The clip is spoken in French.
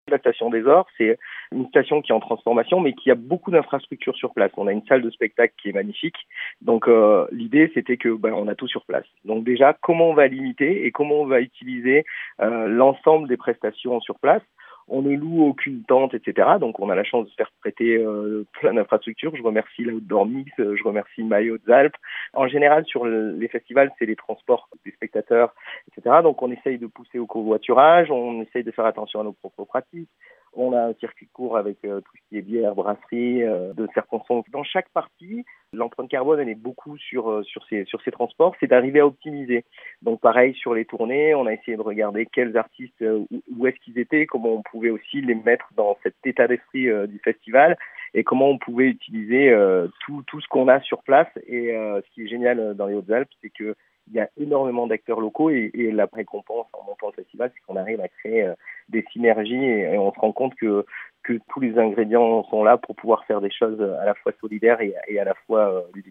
La station des Ors, c'est une station qui est en transformation, mais qui a beaucoup d'infrastructures sur place. On a une salle de spectacle qui est magnifique. Donc l'idée, c'était que on a tout sur place. Donc déjà, comment on va limiter et comment on va utiliser l'ensemble des prestations sur place. On ne loue aucune tente, etc. Donc, on a la chance de se faire prêter plein d'infrastructures. Je remercie l'Outdoor Mix, je remercie Maillot des Alpes. En général, sur les festivals, c'est les transports des spectateurs, etc. Donc, on essaye de pousser au covoiturage, on essaye de faire attention à nos propres pratiques. On a un circuit court avec tout ce qui est bière, brasserie, de circonstances. Dans chaque partie, l'empreinte carbone, elle est beaucoup sur ces transports. C'est d'arriver à optimiser. Donc pareil, sur les tournées, on a essayé de regarder quels artistes, où est-ce qu'ils étaient, comment on pouvait aussi les mettre dans cet état d'esprit du festival et comment on pouvait utiliser tout ce qu'on a sur place. Et ce qui est génial dans les Hautes-Alpes, c'est que il y a énormément d'acteurs locaux et la récompense en montant le festival, c'est qu'on arrive à créer des synergies et on se rend compte que tous les ingrédients sont là pour pouvoir faire des choses à la fois solidaires et à la fois ludiques.